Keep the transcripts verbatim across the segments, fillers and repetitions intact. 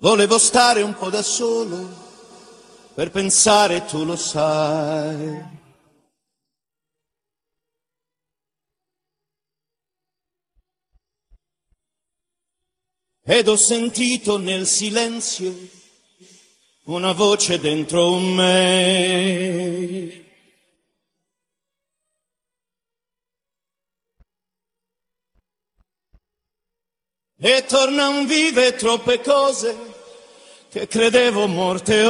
Volevo stare un po' da solo per pensare, tu lo sai. Ed ho sentito nel silenzio una voce dentro me. E tornan vive troppe cose che credevo morte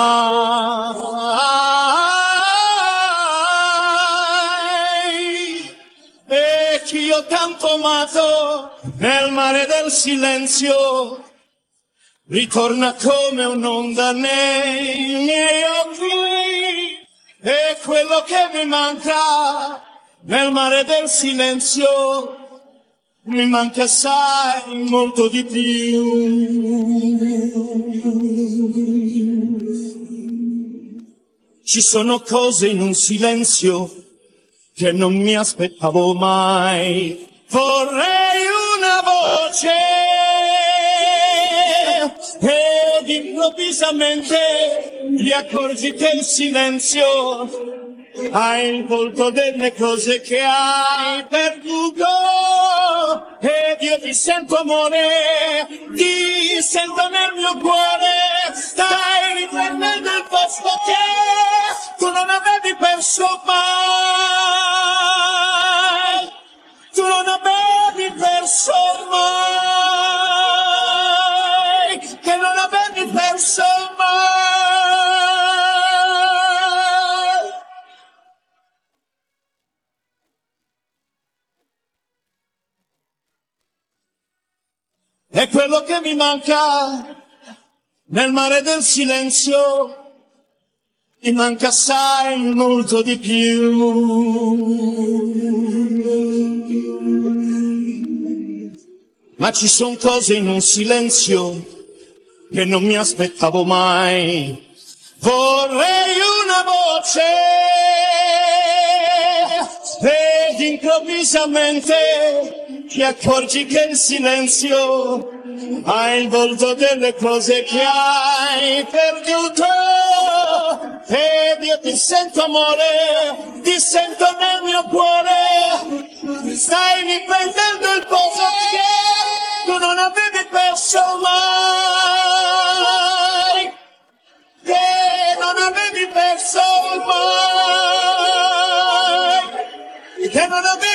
ormai. E chi ho tanto amato nel mare del silenzio ritorna come un'onda nei miei occhi. E quello che mi manca nel mare del silenzio mi manca assai, molto di più. Ci sono cose in un silenzio che non mi aspettavo mai. Vorrei una voce ed improvvisamente ti accorgi che il silenzio ha il volto delle cose che hai perduto. Ed io ti sento amore, ti sento nel mio cuore. Stai riprendendo il posto che tu non avevi perso mai. Tu non avevi perso mai. Che non avevi perso mai. È quello che mi manca nel mare del silenzio, mi manca assai, molto di più. Ma ci son cose in un silenzio che non mi aspettavo mai. Vorrei una voce ed improvvisamente ti accorgi che il silenzio ha il volto delle cose che hai perduto. Ed io ti sento amore, ti sento nel mio cuore. Stai riprendendo il posto che tu non avevi perso mai. Che non avevi perso mai. Che non avevi